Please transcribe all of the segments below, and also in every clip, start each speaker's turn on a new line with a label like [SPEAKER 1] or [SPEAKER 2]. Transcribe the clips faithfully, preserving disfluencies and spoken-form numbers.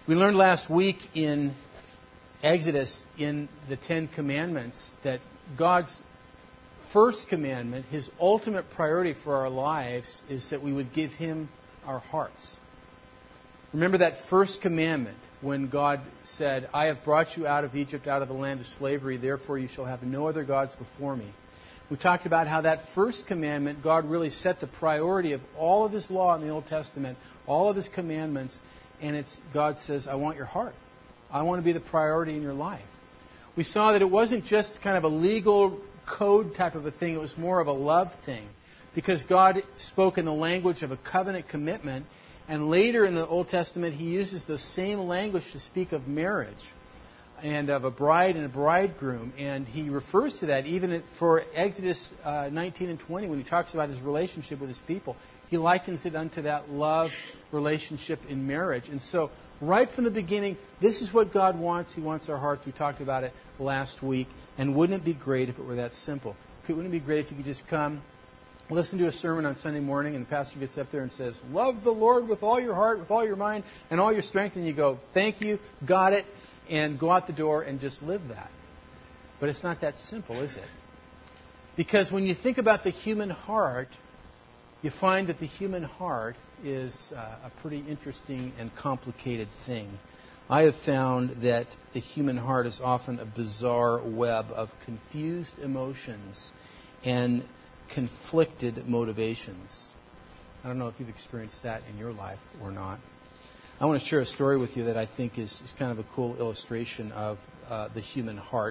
[SPEAKER 1] We learned last week in Exodus, in the Ten Commandments, that God's first commandment, His ultimate priority for our lives, is that we would give Him our hearts. Remember that first commandment when God said, I have brought you out of Egypt, out of the land of slavery, therefore you shall have no other gods before me. We talked about how that first commandment, God really set the priority of all of His law in the Old Testament, all of His commandments, and it's God says, I want your heart. I want to be the priority in your life. We saw that it wasn't just kind of a legal code type of a thing, it was more of a love thing. Because God spoke in the language of a covenant commitment, and later in the Old Testament He uses the same language to speak of marriage and of a bride and a bridegroom. And He refers to that even for Exodus uh, nineteen and twenty when He talks about His relationship with His people. He likens it unto that love relationship in marriage. And so right from the beginning, this is what God wants. He wants our hearts. We talked about it last week. And wouldn't it be great if it were that simple? Wouldn't it be great if you could just come, listen to a sermon on Sunday morning, and the pastor gets up there and says, love the Lord with all your heart, with all your mind, and all your strength. And you go, thank you, got it, and go out the door and just live that. But it's not that simple, is it? Because when you think about the human heart, you find that the human heart is uh, a pretty interesting and complicated thing. I have found that the human heart is often a bizarre web of confused emotions and conflicted motivations. I don't know if you've experienced that in your life or not. I want to share a story with you that I think is, is kind of a cool illustration of uh, the human heart.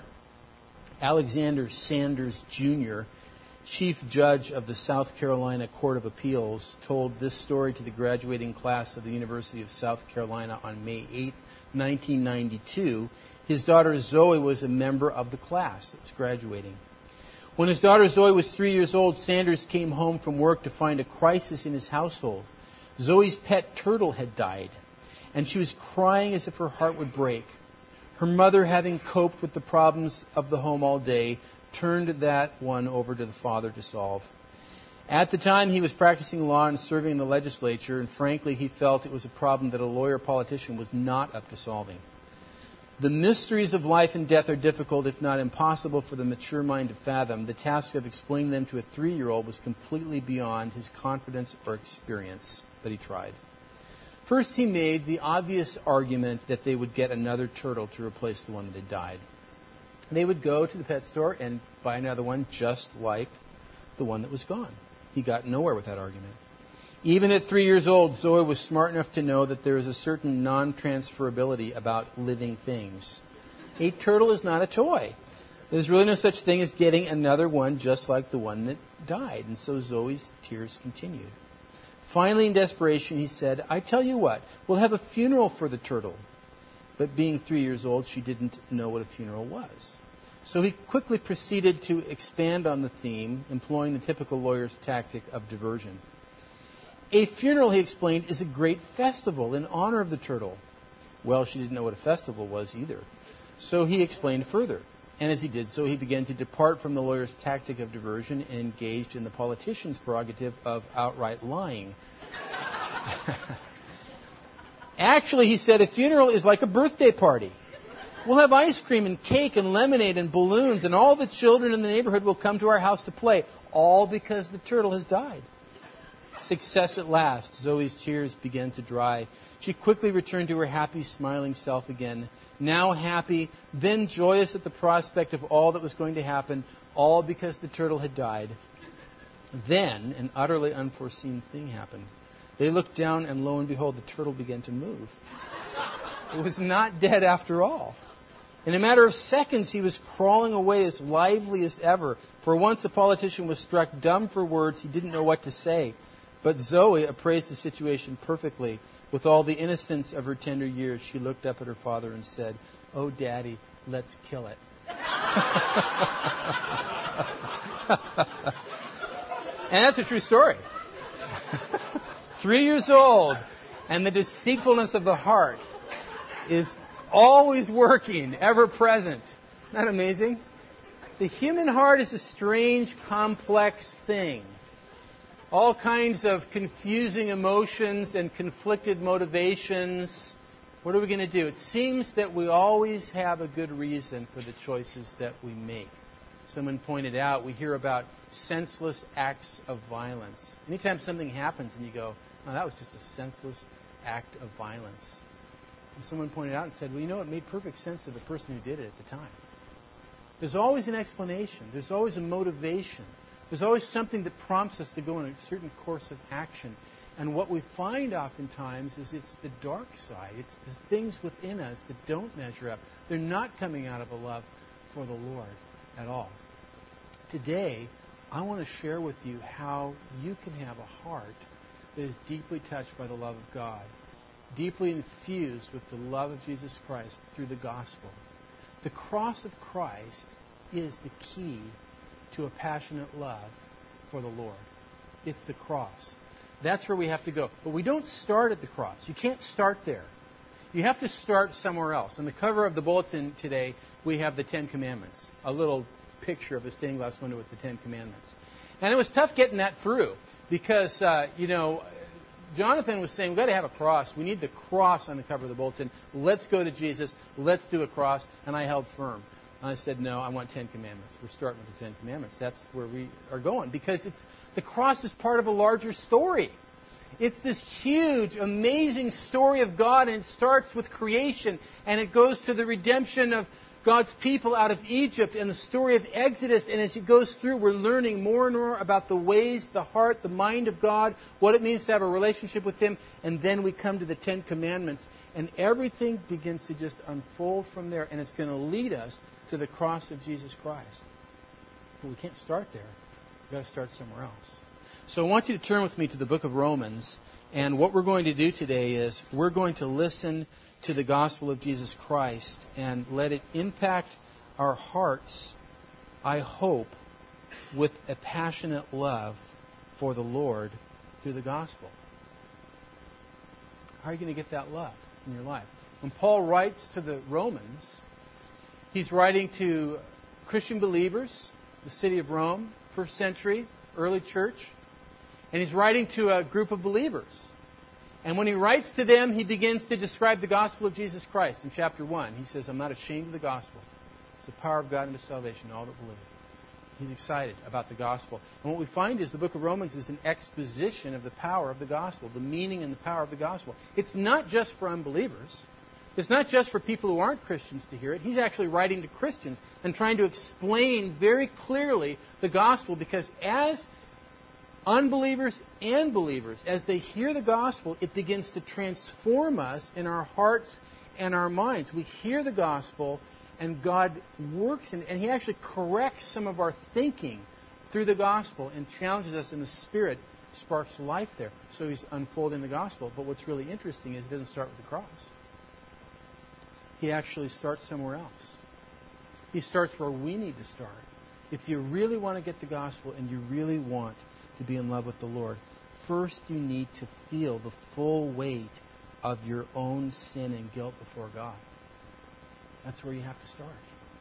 [SPEAKER 1] Alexander Sanders, Junior, Chief Judge of the South Carolina Court of Appeals, told this story to the graduating class of the University of South Carolina on May eighth, nineteen ninety-two. His daughter Zoe was a member of the class that was graduating. When his daughter Zoe was three years old, Sanders came home from work to find a crisis in his household. Zoe's pet turtle had died, and she was crying as if her heart would break. Her mother, having coped with the problems of the home all day, turned that one over to the father to solve. At the time, he was practicing law and serving in the legislature, and frankly, he felt it was a problem that a lawyer politician was not up to solving. The mysteries of life and death are difficult, if not impossible, for the mature mind to fathom. The task of explaining them to a three-year-old was completely beyond his confidence or experience, but he tried. First, he made the obvious argument that they would get another turtle to replace the one that had died. They would go to the pet store and buy another one just like the one that was gone. He got nowhere with that argument. Even at three years old, Zoe was smart enough to know that there is a certain non-transferability about living things. A turtle is not a toy. There's really no such thing as getting another one just like the one that died. And so Zoe's tears continued. Finally, in desperation, he said, I tell you what, we'll have a funeral for the turtle. But being three years old, she didn't know what a funeral was. So he quickly proceeded to expand on the theme, employing the typical lawyer's tactic of diversion. A funeral, he explained, is a great festival in honor of the turtle. Well, she didn't know what a festival was either. So he explained further. And as he did so, he began to depart from the lawyer's tactic of diversion and engaged in the politician's prerogative of outright lying. Actually, he said, a funeral is like a birthday party. We'll have ice cream and cake and lemonade and balloons, and all the children in the neighborhood will come to our house to play, all because the turtle has died. Success at last. Zoe's tears began to dry. She quickly returned to her happy, smiling self again. Now happy, then joyous at the prospect of all that was going to happen, all because the turtle had died. Then an utterly unforeseen thing happened. They looked down, and lo and behold, the turtle began to move. It was not dead after all. In a matter of seconds, he was crawling away as lively as ever. For once the politician was struck dumb for words. He didn't know what to say. But Zoe appraised the situation perfectly. With all the innocence of her tender years, she looked up at her father and said, "Oh, Daddy, let's kill it." And that's a true story. Three years old, and the deceitfulness of the heart is always working, ever present. Isn't that amazing? The human heart is a strange, complex thing. All kinds of confusing emotions and conflicted motivations What are we going to do? It seems that we always have a good reason for the choices that we make. Someone pointed out, we hear about senseless acts of violence. Anytime something happens and you go, oh, that was just a senseless act of violence. And someone pointed out and said, well, you know, it made perfect sense to the person who did it at the time. There's always an explanation. There's always a motivation. There's always something that prompts us to go in a certain course of action. And what we find oftentimes is it's the dark side. It's the things within us that don't measure up. They're not coming out of a love for the Lord at all. Today, I want to share with you how you can have a heart that is deeply touched by the love of God, deeply infused with the love of Jesus Christ through the gospel. The cross of Christ is the key to a passionate love for the Lord. It's the cross. That's where we have to go. But we don't start at the cross. You can't start there. You have to start somewhere else. On the cover of the bulletin today, we have the Ten Commandments, a little picture of a stained glass window with the Ten Commandments. And it was tough getting that through because, uh, you know, Jonathan was saying, we've got to have a cross. We need the cross on the cover of the bulletin. Let's go to Jesus. Let's do a cross. And I held firm. And I said, no, I want Ten Commandments. We're starting with the Ten Commandments. That's where we are going because it's the cross is part of a larger story. It's this huge, amazing story of God, and it starts with creation, and it goes to the redemption of God's people out of Egypt and the story of Exodus. And as it goes through, we're learning more and more about the ways, the heart, the mind of God, what it means to have a relationship with Him. And then we come to the Ten Commandments, and everything begins to just unfold from there, and it's going to lead us to the cross of Jesus Christ. But we can't start there. We've got to start somewhere else. So I want you to turn with me to the book of Romans. And what we're going to do today is we're going to listen to the gospel of Jesus Christ and let it impact our hearts, I hope, with a passionate love for the Lord through the gospel. How are you going to get that love in your life? When Paul writes to the Romans, he's writing to Christian believers, the city of Rome, first century, early church. And he's writing to a group of believers. And when he writes to them, he begins to describe the gospel of Jesus Christ. In chapter one, he says, I'm not ashamed of the gospel. It's the power of God unto salvation to all that believe. He's excited about the gospel. And what we find is the book of Romans is an exposition of the power of the gospel, the meaning and the power of the gospel. It's not just for unbelievers. It's not just for people who aren't Christians to hear it. He's actually writing to Christians and trying to explain very clearly the gospel, because as unbelievers and believers, as they hear the gospel, it begins to transform us in our hearts and our minds. We hear the gospel, and God works, in, and He actually corrects some of our thinking through the gospel and challenges us in the Spirit, sparks life there. So He's unfolding the gospel. But what's really interesting is He doesn't start with the cross. He actually starts somewhere else. He starts where we need to start. If you really want to get the gospel and you really want to be in love with the Lord, first you need to feel the full weight of your own sin and guilt before God. That's where you have to start.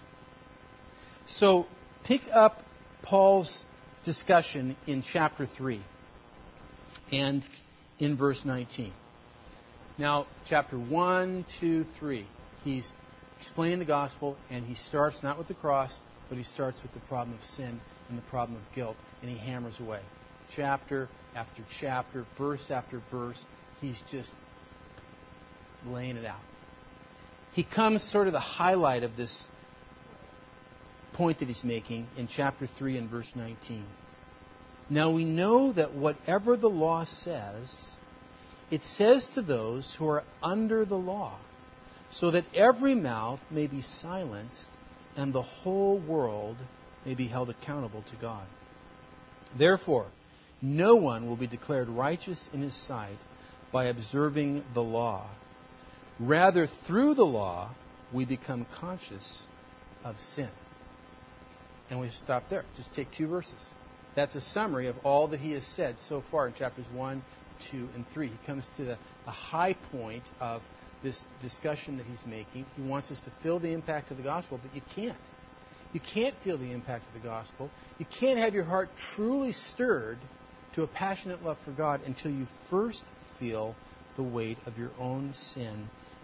[SPEAKER 1] So pick up Paul's discussion in chapter three and in verse nineteen. Now, chapter one, two, three. He's explaining the gospel, and he starts not with the cross, but he starts with the problem of sin and the problem of guilt, and he hammers away. Chapter after chapter, verse after verse, he's just laying it out. He comes sort of the highlight of this point that he's making in chapter three and verse nineteen. Now we know that whatever the law says, it says to those who are under the law, so that every mouth may be silenced and the whole world may be held accountable to God. Therefore, no one will be declared righteous in his sight by observing the law. Rather, through the law, we become conscious of sin. And we stop there. Just take two verses. That's a summary of all that he has said so far in chapters one, two, and three. He comes to the, the high point of this discussion that he's making. He wants us to feel the impact of the gospel, but you can't. You can't feel the impact of the gospel. You can't have your heart truly stirred to a passionate love for God until you first feel the weight of your own sin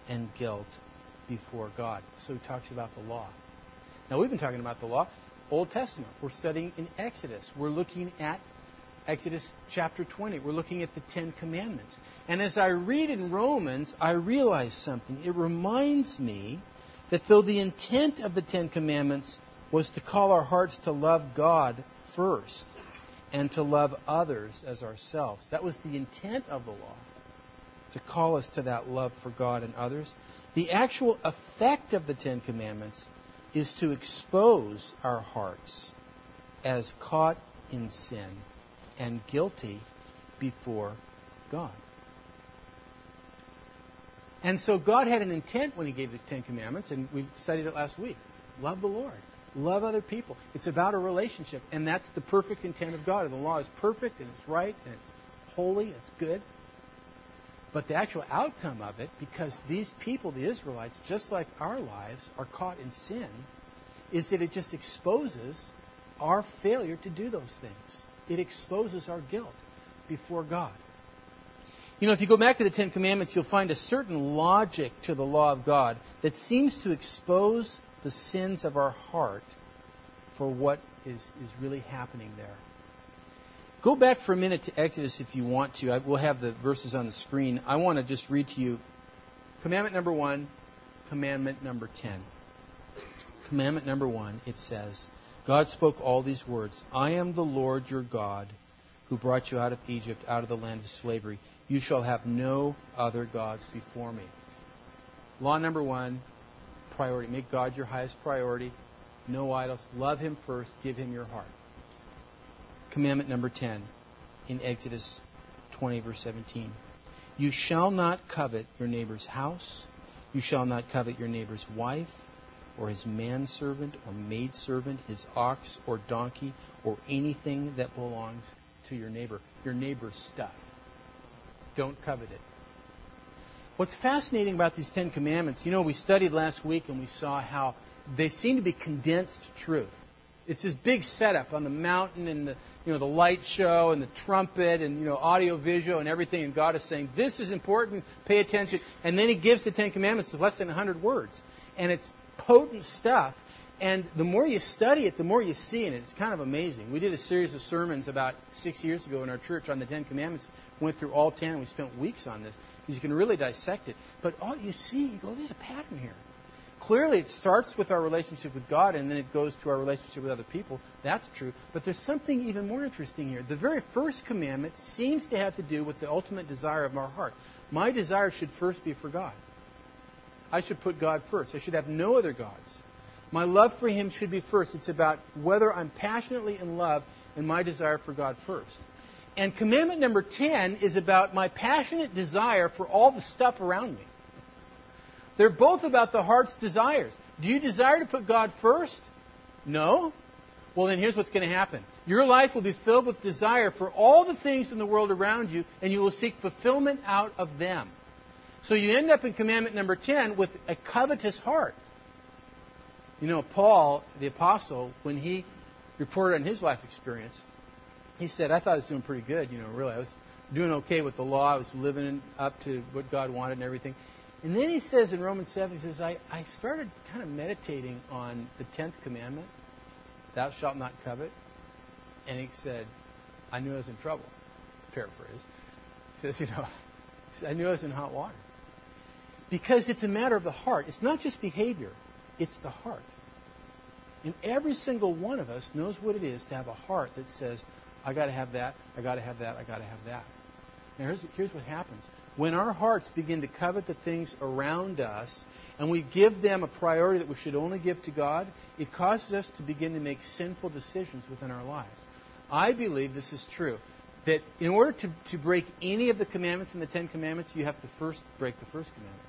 [SPEAKER 1] and guilt before God. So he talks about the law. Now, we've been talking about the law, Old Testament. We're studying in Exodus. We're looking at Exodus chapter twenty. We're looking at the Ten Commandments. And as I read in Romans, I realize something. It reminds me that though the intent of the Ten Commandments was to call our hearts to love God first and to love others as ourselves, that was the intent of the law, to call us to that love for God and others. The actual effect of the Ten Commandments is to expose our hearts as caught in sin and guilty before God. And so God had an intent when He gave the Ten Commandments, and we studied it last week. Love the Lord. Love other people. It's about a relationship, and that's the perfect intent of God. And the law is perfect, and it's right, and it's holy, and it's good. But the actual outcome of it, because these people, the Israelites, just like our lives, are caught in sin, is that it just exposes our failure to do those things. It exposes our guilt before God. You know, if you go back to the Ten Commandments, you'll find a certain logic to the law of God that seems to expose the sins of our heart for what is, is really happening there. Go back for a minute to Exodus if you want to. I, we'll have the verses on the screen. I want to just read to you commandment number one, commandment number ten. Commandment number one, it says, God spoke all these words, I am the Lord your God who brought you out of Egypt, out of the land of slavery. You shall have no other gods before me. Law number one, priority. Make God your highest priority. No idols. Love Him first. Give Him your heart. Commandment number ten in Exodus twenty, verse seventeen. You shall not covet your neighbor's house. You shall not covet your neighbor's wife, or his manservant or maidservant, his ox or donkey, or anything that belongs to your neighbor. Your neighbor's stuff. Don't covet it. What's fascinating about these Ten Commandments, you know, we studied last week and we saw how they seem to be condensed truth. It's this big setup on the mountain and the, you know, the light show and the trumpet and, you know, audio, visual and everything. And God is saying, this is important, pay attention. And then He gives the Ten Commandments with less than one hundred words. And it's potent stuff. And the more you study it, the more you see in it. It's kind of amazing. We did a series of sermons about six years ago in our church on the Ten Commandments. Went through all ten. We spent weeks on this because you can really dissect it. But all you see, you go, there's a pattern here. Clearly, it starts with our relationship with God, and then it goes to our relationship with other people. That's true. But there's something even more interesting here. The very first commandment seems to have to do with the ultimate desire of our heart. My desire should first be for God. I should put God first. I should have no other gods. My love for Him should be first. It's about whether I'm passionately in love and my desire for God first. And commandment number ten is about my passionate desire for all the stuff around me. They're both about the heart's desires. Do you desire to put God first? No? Well, then here's what's going to happen. Your life will be filled with desire for all the things in the world around you, and you will seek fulfillment out of them. So you end up in commandment number ten with a covetous heart. You know, Paul, the apostle, when he reported on his life experience, he said, I thought I was doing pretty good. You know, really, I was doing okay with the law. I was living up to what God wanted and everything. And then he says in Romans seven, he says, I, I started kind of meditating on the tenth commandment, thou shalt not covet. And he said, I knew I was in trouble. Paraphrase. He says, you know, I knew I was in hot water. Because it's a matter of the heart. It's not just behavior. It's the heart. And every single one of us knows what it is to have a heart that says, I got to have that, I got to have that, I got to have that. Now here's, here's what happens. When our hearts begin to covet the things around us and we give them a priority that we should only give to God, it causes us to begin to make sinful decisions within our lives. I believe this is true. That in order to, to break any of the commandments in the Ten Commandments, you have to first break the first commandment.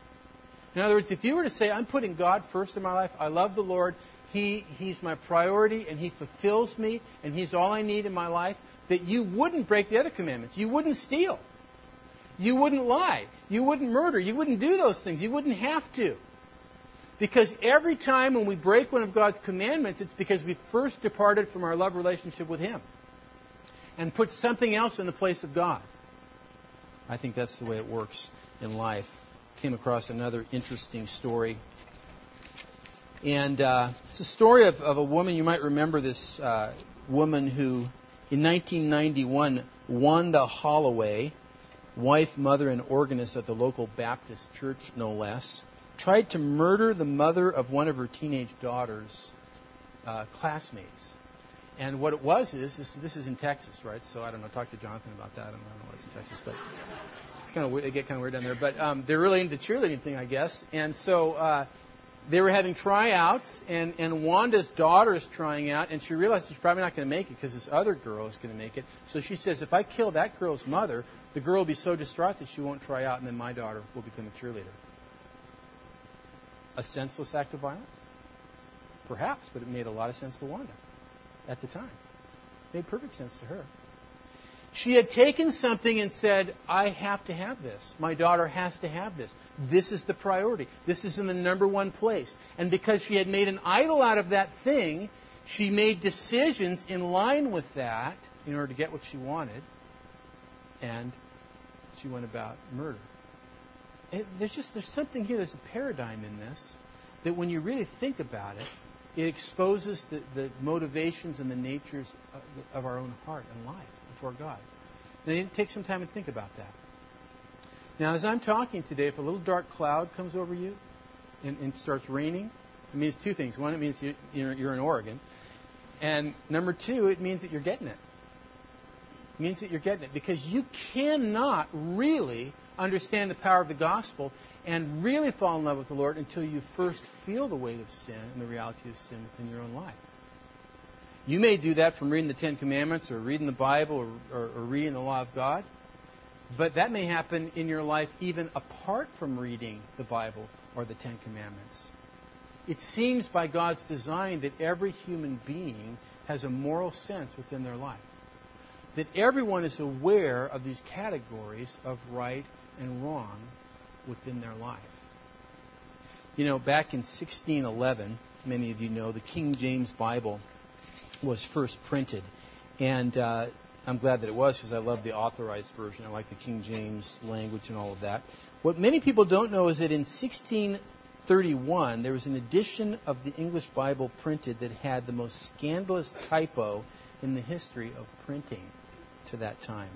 [SPEAKER 1] In other words, if you were to say, I'm putting God first in my life, I love the Lord, He, He's my priority, and He fulfills me, and He's all I need in my life, that you wouldn't break the other commandments. You wouldn't steal. You wouldn't lie. You wouldn't murder. You wouldn't do those things. You wouldn't have to. Because every time when we break one of God's commandments, it's because we first departed from our love relationship with Him and put something else in the place of God. I think that's the way it works in life. came across another interesting story. And uh, it's a story of, of a woman. You might remember this uh, woman who, in nineteen ninety-one, Wanda Holloway, wife, mother, and organist at the local Baptist church, no less, tried to murder the mother of one of her teenage daughter's uh, classmates. And what it was is, this, this is in Texas, right? So I don't know, talk to Jonathan about that. I don't know what's in Texas, but it's kind of weird. They get kind of weird down there. But um, they're really into the cheerleading thing, I guess. And so uh, they were having tryouts, and, and Wanda's daughter is trying out, and she realized she's probably not going to make it because this other girl is going to make it. So she says, if I kill that girl's mother, the girl will be so distraught that she won't try out, and then my daughter will become a cheerleader. A senseless act of violence? Perhaps, but it made a lot of sense to Wanda at the time. It made perfect sense to her. She had taken something and said, I have to have this. My daughter has to have this. This is the priority. This is in the number one place. And because she had made an idol out of that thing, she made decisions in line with that in order to get what she wanted. And she went about murder. It, there's just there's something here, there's a paradigm in this, that when you really think about it, it exposes the, the motivations and the natures of, of our own heart and life before God. And you take some time and think about that. Now, as I'm talking today, if a little dark cloud comes over you and, and starts raining, it means two things. One, it means you, you're, you're in Oregon. And number two, it means that you're getting it. It means that you're getting it. Because you cannot really understand the power of the gospel and really fall in love with the Lord until you first feel the weight of sin and the reality of sin within your own life. You may do that from reading the Ten Commandments or reading the Bible or, or, or reading the law of God, but that may happen in your life even apart from reading the Bible or the Ten Commandments. It seems by God's design that every human being has a moral sense within their life. That everyone is aware of these categories of right and wrong within their life. You know, back in sixteen eleven, many of you know, the King James Bible was first printed. And uh, I'm glad that it was, because I love the authorized version. I like the King James language and all of that. What many people don't know is that in sixteen thirty-one, there was an edition of the English Bible printed that had the most scandalous typo in the history of printing to that time.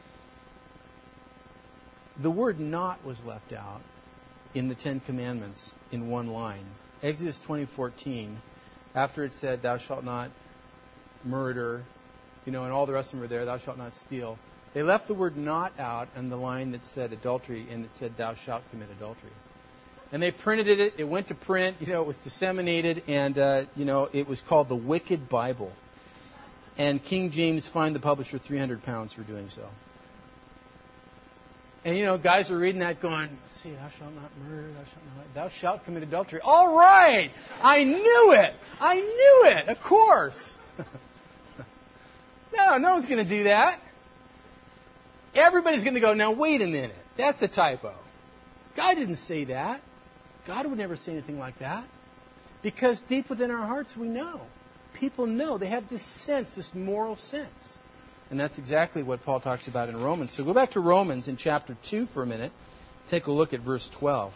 [SPEAKER 1] The word not was left out in the Ten Commandments in one line. Exodus twenty fourteen, after it said, thou shalt not murder, you know, and all the rest of them were there, thou shalt not steal. They left the word not out and the line that said adultery, and it said, thou shalt commit adultery. And they printed it, it went to print, you know, it was disseminated, and, uh, you know, it was called the Wicked Bible. And King James fined the publisher three hundred pounds for doing so. And, you know, guys are reading that going, see, thou shalt not murder, thou shalt not, thou shalt commit adultery. All right! I knew it! I knew it! Of course! No, no one's going to do that. Everybody's going to go, now wait a minute, that's a typo. God didn't say that. God would never say anything like that. Because deep within our hearts we know. People know. They have this sense, this moral sense. And that's exactly what Paul talks about in Romans. So go back to Romans in chapter two for a minute. Take a look at verse twelve.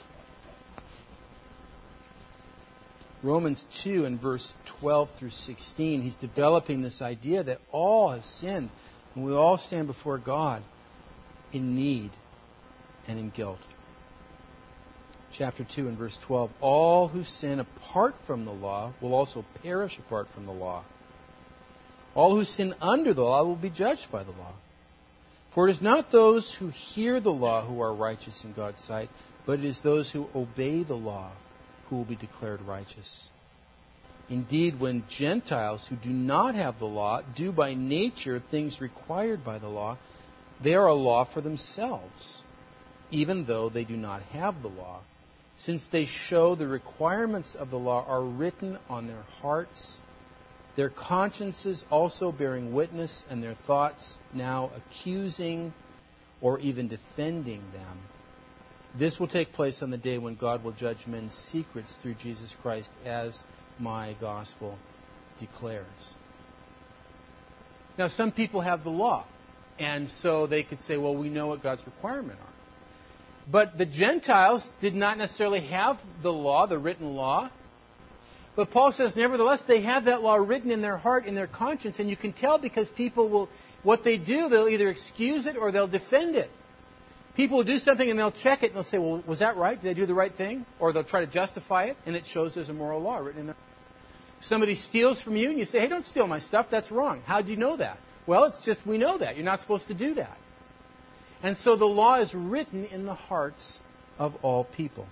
[SPEAKER 1] Romans two and verse twelve through sixteen. He's developing this idea that all have sinned. And we all stand before God in need and in guilt. Chapter two and verse twelve. All who sin apart from the law will also perish apart from the law. All who sin under the law will be judged by the law. For it is not those who hear the law who are righteous in God's sight, but it is those who obey the law who will be declared righteous. Indeed, when Gentiles who do not have the law do by nature things required by the law, they are a law for themselves, even though they do not have the law, since they show the requirements of the law are written on their hearts, their consciences also bearing witness, and their thoughts now accusing or even defending them. This will take place on the day when God will judge men's secrets through Jesus Christ, as my gospel declares. Now, some people have the law, and so they could say, well, we know what God's requirements are. But the Gentiles did not necessarily have the law, the written law. But Paul says, nevertheless, they have that law written in their heart, in their conscience. And you can tell because people will, what they do, they'll either excuse it or they'll defend it. People will do something and they'll check it and they'll say, well, was that right? Did they do the right thing? Or they'll try to justify it, and it shows there's a moral law written in there. Somebody steals from you and you say, hey, don't steal my stuff. That's wrong. How do you know that? Well, it's just we know that. You're not supposed to do that. And so the law is written in the hearts of all people.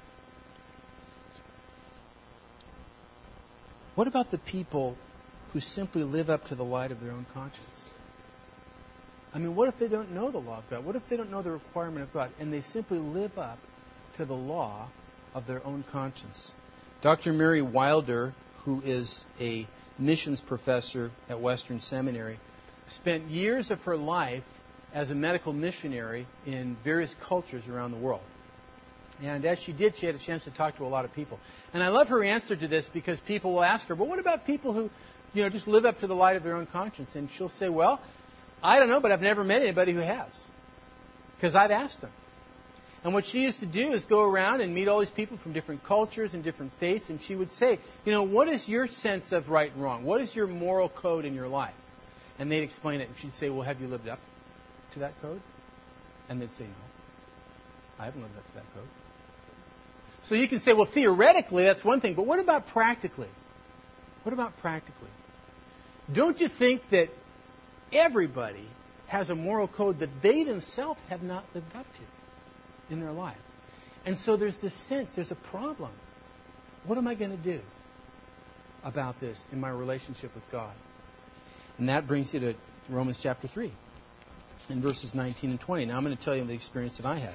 [SPEAKER 1] What about the people who simply live up to the light of their own conscience? I mean, what if they don't know the law of God? What if they don't know the requirement of God and they simply live up to the law of their own conscience? Doctor Mary Wilder, who is a missions professor at Western Seminary, spent years of her life as a medical missionary in various cultures around the world. And as she did, she had a chance to talk to a lot of people. And I love her answer to this because people will ask her, but what about people who, you know, just live up to the light of their own conscience? And she'll say, well, I don't know, but I've never met anybody who has. Because I've asked them. And what she used to do is go around and meet all these people from different cultures and different faiths. And she would say, you know, what is your sense of right and wrong? What is your moral code in your life? And they'd explain it. And she'd say, well, have you lived up to that code? And they'd say, no, I haven't lived up to that code. So you can say, well, theoretically, that's one thing. But what about practically? What about practically? Don't you think that everybody has a moral code that they themselves have not lived up to in their life? And so there's this sense, there's a problem. What am I going to do about this in my relationship with God? And that brings you to Romans chapter three, in verses nineteen and twenty. Now I'm going to tell you the experience that I had.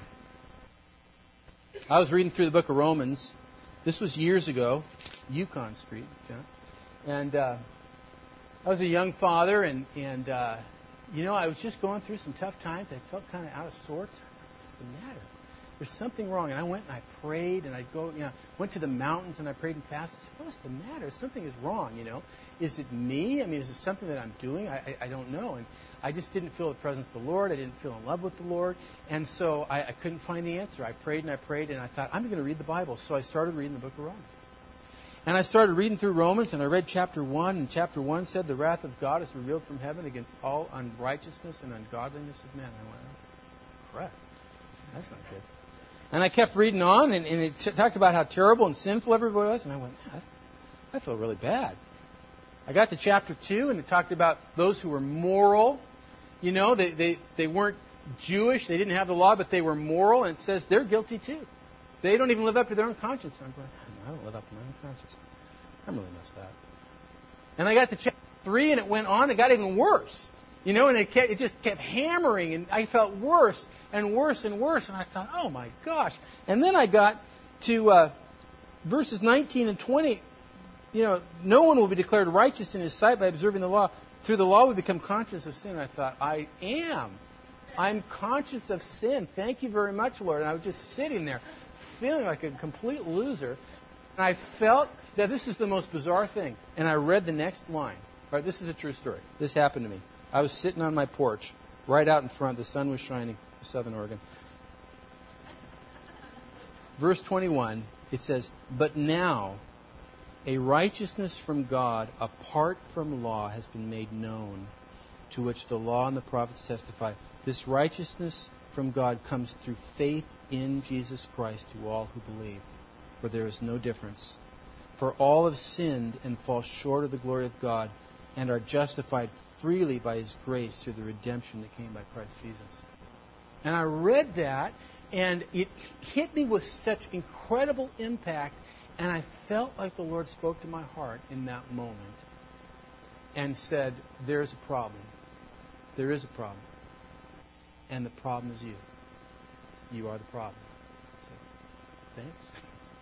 [SPEAKER 1] I was reading through the book of Romans. This was years ago, Yukon Street, John. And uh, I was a young father, and, and uh, you know, I was just going through some tough times. I felt kind of out of sorts. What's the matter? There's something wrong. And I went and I prayed, and I go, you know, went to the mountains and I prayed and fasted. I said, what's the matter? Something is wrong, you know. Is it me? I mean, is it something that I'm doing? I, I, I don't know. And I just didn't feel the presence of the Lord. I didn't feel in love with the Lord. And so I, I couldn't find the answer. I prayed and I prayed, and I thought, I'm going to read the Bible. So I started reading the book of Romans. And I started reading through Romans, and I read chapter one. And chapter one said, the wrath of God is revealed from heaven against all unrighteousness and ungodliness of men. And I went, oh, crap. That's not good. And I kept reading on, and, and it t- talked about how terrible and sinful everybody was. And I went, I, I feel really bad. I got to chapter two, and it talked about those who were moral. You know, they, they, they weren't Jewish. They didn't have the law, but they were moral. And it says they're guilty too. They don't even live up to their own conscience. And I'm going, I don't live up to my own conscience. I'm really messed up. And I got to chapter three, and it went on. It got even worse. You know, and it, kept, it just kept hammering, and I felt worse and worse and worse. And I thought, oh, my gosh. And then I got to uh, verses nineteen and twenty. You know, no one will be declared righteous in his sight by observing the law. Through the law we become conscious of sin. And I thought, I am. I'm conscious of sin. Thank you very much, Lord. And I was just sitting there feeling like a complete loser. And I felt that this is the most bizarre thing. And I read the next line. All right, this is a true story. This happened to me. I was sitting on my porch, right out in front. The sun was shining in Southern Oregon. Verse twenty-one, it says, but now a righteousness from God apart from law has been made known, to which the law and the prophets testify. This righteousness from God comes through faith in Jesus Christ to all who believe. For there is no difference. For all have sinned and fall short of the glory of God, and are justified freely by His grace through the redemption that came by Christ Jesus. And I read that, and it hit me with such incredible impact, and I felt like the Lord spoke to my heart in that moment and said, there's a problem. There is a problem. And the problem is you. You are the problem. I said, thanks.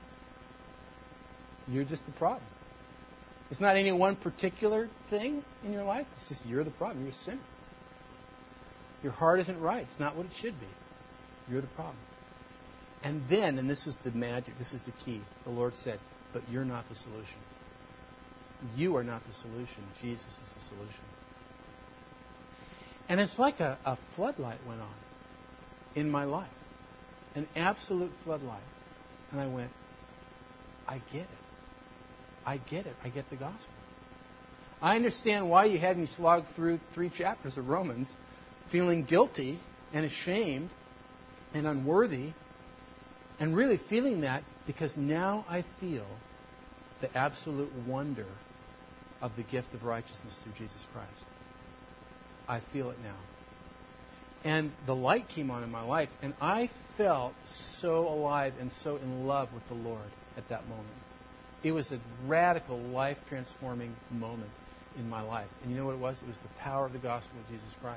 [SPEAKER 1] You're just the problem. It's not any one particular thing in your life. It's just you're the problem. You're a sinner. Your heart isn't right. It's not what it should be. You're the problem. And then, and this is the magic, this is the key, the Lord said, but you're not the solution. You are not the solution. Jesus is the solution. And it's like a, a floodlight went on in my life. An absolute floodlight. And I went, I get it. I get it. I get the gospel. I understand why you had me slog through three chapters of Romans feeling guilty and ashamed and unworthy, and really feeling that because now I feel the absolute wonder of the gift of righteousness through Jesus Christ. I feel it now. And the light came on in my life, and I felt so alive and so in love with the Lord at that moment. It was a radical, life-transforming moment in my life. And you know what it was? It was the power of the gospel of Jesus Christ.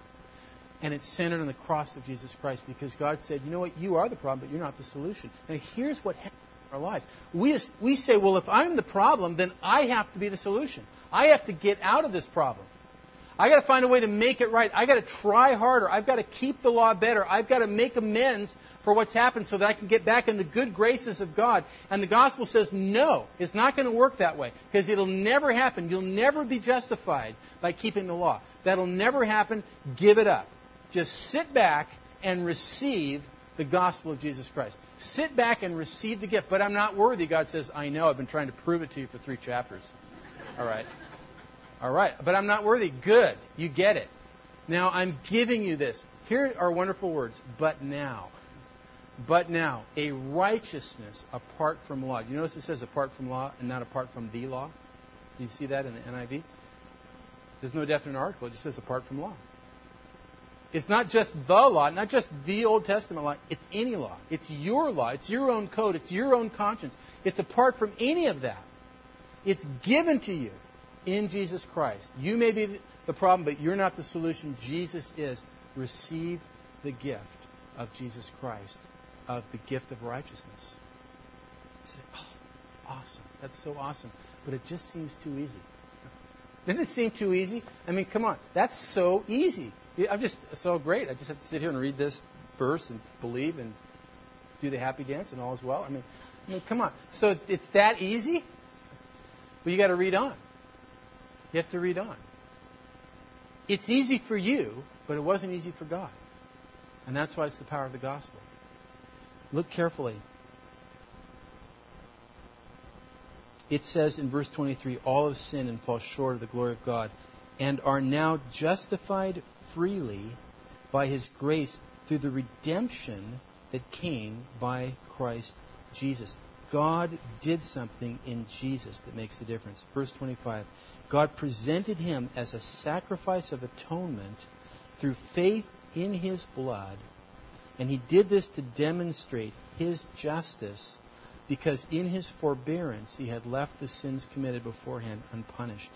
[SPEAKER 1] And it's centered on the cross of Jesus Christ, because God said, you know what? You are the problem, but you're not the solution. Now, here's what happens in our life. We, we say, well, if I'm the problem, then I have to be the solution. I have to get out of this problem. I've got to find a way to make it right. I've got to try harder. I've got to keep the law better. I've got to make amends for what's happened so that I can get back in the good graces of God. And the gospel says, no, it's not going to work that way, because it'll never happen. You'll never be justified by keeping the law. That'll never happen. Give it up. Just sit back and receive the gospel of Jesus Christ. Sit back and receive the gift. But I'm not worthy. God says, I know. I've been trying to prove it to you for three chapters. All right. All right, but I'm not worthy. Good. You get it. Now I'm giving you this. Here are wonderful words. But now. But now. A righteousness apart from law. You notice it says apart from law and not apart from the law? Do you see that in the N I V? There's no definite article. It just says apart from law. It's not just the law, not just the Old Testament law. It's any law. It's your law. It's your own code. It's your own conscience. It's apart from any of that. It's given to you in Jesus Christ. You may be the problem, but you're not the solution. Jesus is. Receive the gift of Jesus Christ, of the gift of righteousness. You say, oh, awesome. That's so awesome. But it just seems too easy. Doesn't it seem too easy? I mean, come on. That's so easy. I'm just so great. I just have to sit here and read this verse and believe and do the happy dance and all is well. I mean, I mean, come on. So it's that easy? Well, you got to read on. You have to read on. It's easy for you, but it wasn't easy for God. And that's why it's the power of the gospel. Look carefully. It says in verse twenty-three, all have sinned and fall short of the glory of God, and are now justified freely by His grace through the redemption that came by Christ Jesus. God did something in Jesus that makes the difference. Verse twenty-five, God presented Him as a sacrifice of atonement through faith in His blood, and He did this to demonstrate His justice, because in His forbearance He had left the sins committed beforehand unpunished.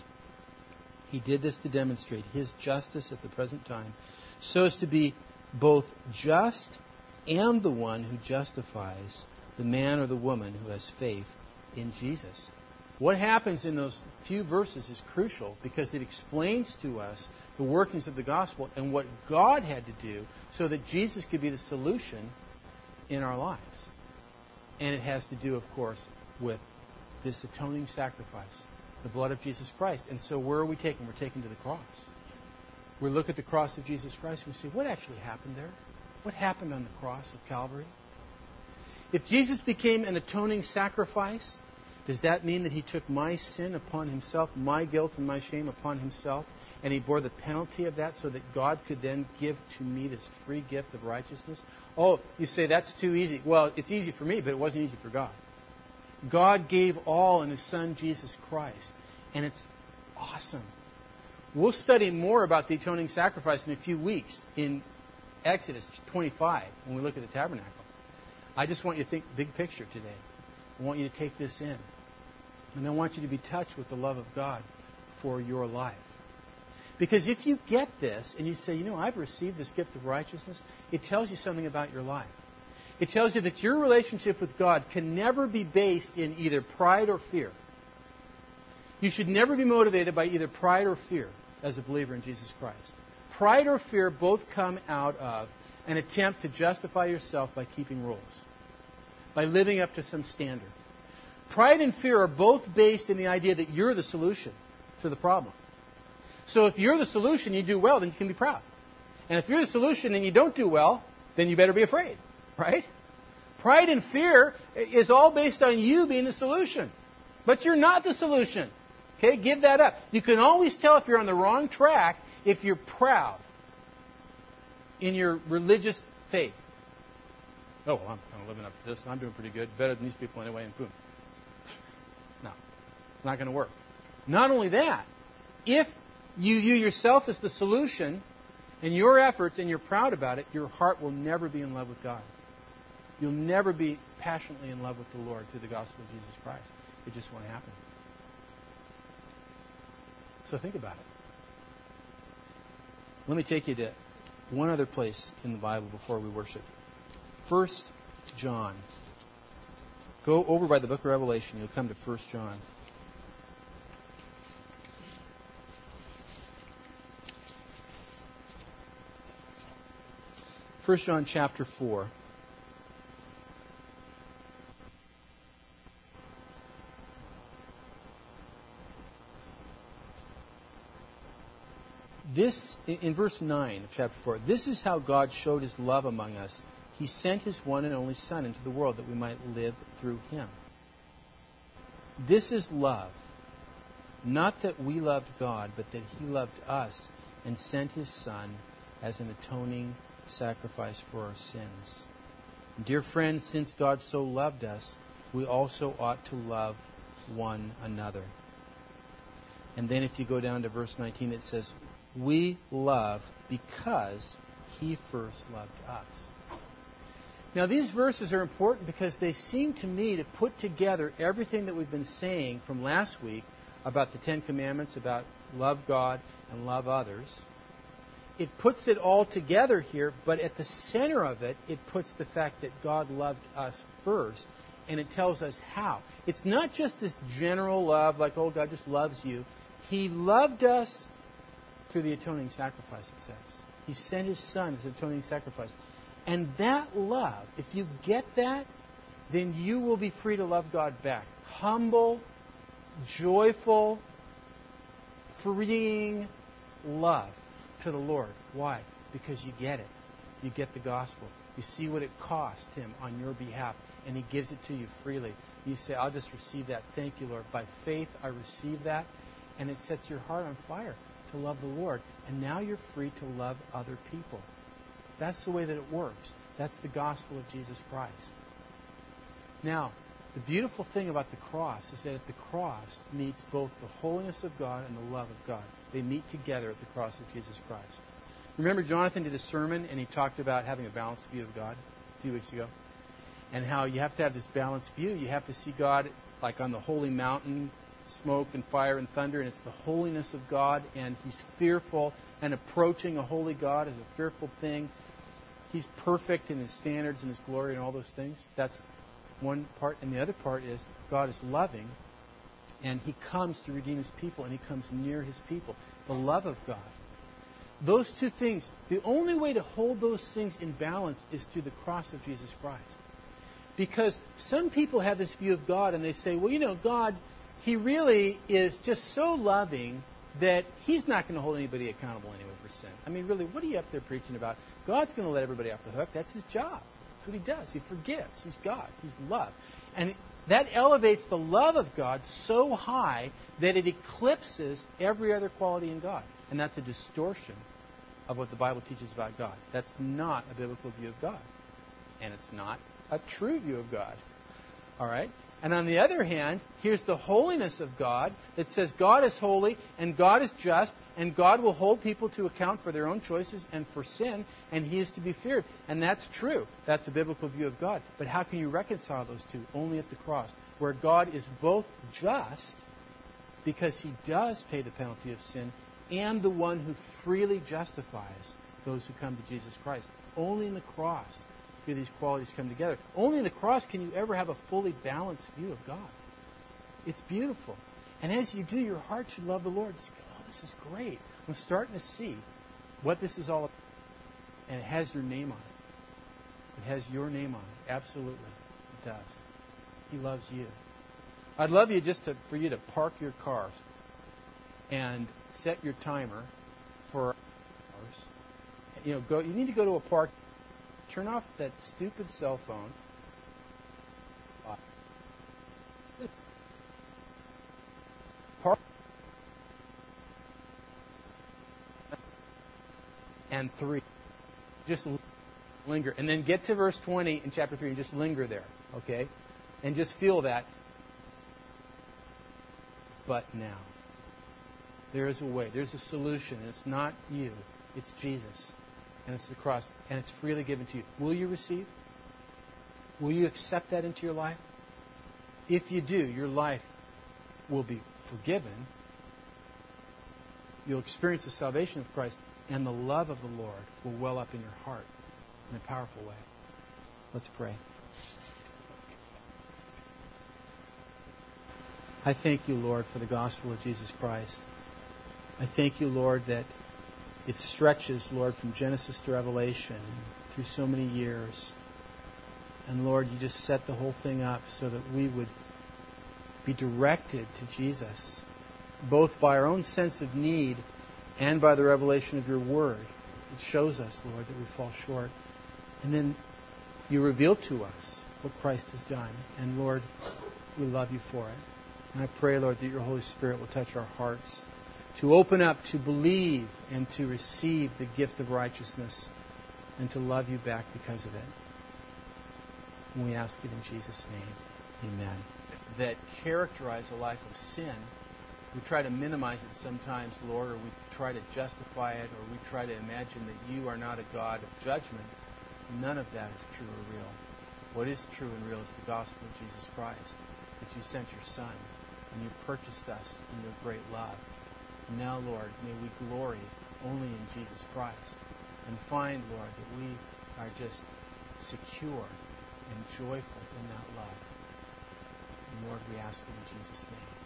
[SPEAKER 1] He did this to demonstrate His justice at the present time, so as to be both just and the one who justifies the man or the woman who has faith in Jesus. What happens in those few verses is crucial, because it explains to us the workings of the gospel and what God had to do so that Jesus could be the solution in our lives. And it has to do, of course, with this atoning sacrifice, the blood of Jesus Christ. And so where are we taken? We're taken to the cross. We look at the cross of Jesus Christ and we say, what actually happened there? What happened on the cross of Calvary? If Jesus became an atoning sacrifice, does that mean that He took my sin upon Himself, my guilt and my shame upon Himself, and He bore the penalty of that so that God could then give to me this free gift of righteousness? Oh, you say that's too easy. Well, it's easy for me, but it wasn't easy for God. God gave all in His Son, Jesus Christ. And it's awesome. We'll study more about the atoning sacrifice in a few weeks in Exodus twenty-five when we look at the tabernacle. I just want you to think big picture today. I want you to take this in. And I want you to be touched with the love of God for your life. Because if you get this and you say, you know, I've received this gift of righteousness, it tells you something about your life. It tells you that your relationship with God can never be based in either pride or fear. You should never be motivated by either pride or fear as a believer in Jesus Christ. Pride or fear both come out of an attempt to justify yourself by keeping rules, by living up to some standard. Pride and fear are both based in the idea that you're the solution to the problem. So if you're the solution, you do well, then you can be proud. And if you're the solution and you don't do well, then you better be afraid. Right? Pride and fear is all based on you being the solution. But you're not the solution. Okay? Give that up. You can always tell if you're on the wrong track if you're proud in your religious faith. Oh, well, I'm kind of living up to this. I'm doing pretty good. Better than these people anyway. And boom. No. It's not going to work. Not only that, if you view yourself as the solution and your efforts and you're proud about it, your heart will never be in love with God. You'll never be passionately in love with the Lord through the gospel of Jesus Christ. It just won't happen. So think about it. Let me take you to one other place in the Bible before we worship. First John. Go over by the book of Revelation. You'll come to First John. First John chapter four. This, in verse nine of chapter four, this is how God showed His love among us. He sent His one and only Son into the world that we might live through Him. This is love. Not that we loved God, but that He loved us and sent His Son as an atoning sacrifice for our sins. Dear friends, since God so loved us, we also ought to love one another. And then if you go down to verse nineteen, it says, we love because He first loved us. Now, these verses are important because they seem to me to put together everything that we've been saying from last week about the Ten Commandments, about love God and love others. It puts it all together here, but at the center of it, it puts the fact that God loved us first, and it tells us how. It's not just this general love, like, oh, God just loves you. He loved us through the atoning sacrifice, it says. He sent His Son as an atoning sacrifice. And that love, if you get that, then you will be free to love God back. Humble, joyful, freeing love to the Lord. Why? Because you get it. You get the gospel. You see what it cost Him on your behalf, and He gives it to you freely. You say, I'll just receive that. Thank you, Lord. By faith, I receive that, and it sets your heart on fire to love the Lord. And now you're free to love other people. That's the way that it works. That's the gospel of Jesus Christ. Now, the beautiful thing about the cross is that at the cross meets both the holiness of God and the love of God. They meet together at the cross of Jesus Christ. Remember, Jonathan did a sermon, and he talked about having a balanced view of God a few weeks ago, and how you have to have this balanced view. You have to see God like on the holy mountain, smoke and fire and thunder, and it's the holiness of God, and He's fearful, and approaching a holy God is a fearful thing. He's perfect in His standards and His glory and all those things. That's one part. And the other part is God is loving, and He comes to redeem His people, and He comes near His people. The love of God. Those two things, the only way to hold those things in balance is through the cross of Jesus Christ. Because some people have this view of God, and they say, well, you know, God, He really is just so loving that He's not going to hold anybody accountable anyway for sin. I mean, really, what are you up there preaching about? God's going to let everybody off the hook. That's His job. That's what He does. He forgives. He's God. He's love. And that elevates the love of God so high that it eclipses every other quality in God. And that's a distortion of what the Bible teaches about God. That's not a biblical view of God. And it's not a true view of God. All right? And on the other hand, here's the holiness of God that says God is holy and God is just and God will hold people to account for their own choices and for sin, and He is to be feared. And that's true. That's a biblical view of God. But how can you reconcile those two? Only at the cross, where God is both just because He does pay the penalty of sin and the one who freely justifies those who come to Jesus Christ. Only in the cross do these qualities come together. Only in the cross can you ever have a fully balanced view of God. It's beautiful. And as you do, your heart should love the Lord. Say, oh, this is great. I'm starting to see what this is all about. And it has your name on it. It has your name on it. Absolutely. It does. He loves you. I'd love you just to, for you to park your cars and set your timer for hours. You know, go. You need to go to a park. turn off that stupid cell phone. Park. And three. Just linger. And then get to verse twenty in chapter three and just linger there. Okay? And just feel that. But now. There is a way. There's a solution. And it's not you. It's Jesus. And it's the cross. And it's freely given to you. Will you receive? Will you accept that into your life? If you do, your life will be forgiven. You'll experience the salvation of Christ. And the love of the Lord will well up in your heart in a powerful way. Let's pray. I thank you, Lord, for the gospel of Jesus Christ. I thank you, Lord, that it stretches, Lord, from Genesis to Revelation through so many years. And, Lord, you just set the whole thing up so that we would be directed to Jesus, both by our own sense of need and by the revelation of your word. It shows us, Lord, that we fall short. And then you reveal to us what Christ has done. And, Lord, we love you for it. And I pray, Lord, that your Holy Spirit will touch our hearts to open up, to believe, and to receive the gift of righteousness and to love you back because of it. And we ask it in Jesus' name. Amen. That characterize a life of sin. We try to minimize it sometimes, Lord, or we try to justify it, or we try to imagine that you are not a God of judgment. None of that is true or real. What is true and real is the gospel of Jesus Christ, that you sent your Son, and you purchased us in your great love. And now, Lord, may we glory only in Jesus Christ, and find, Lord, that we are just secure and joyful in that love. And Lord, we ask it in Jesus' name.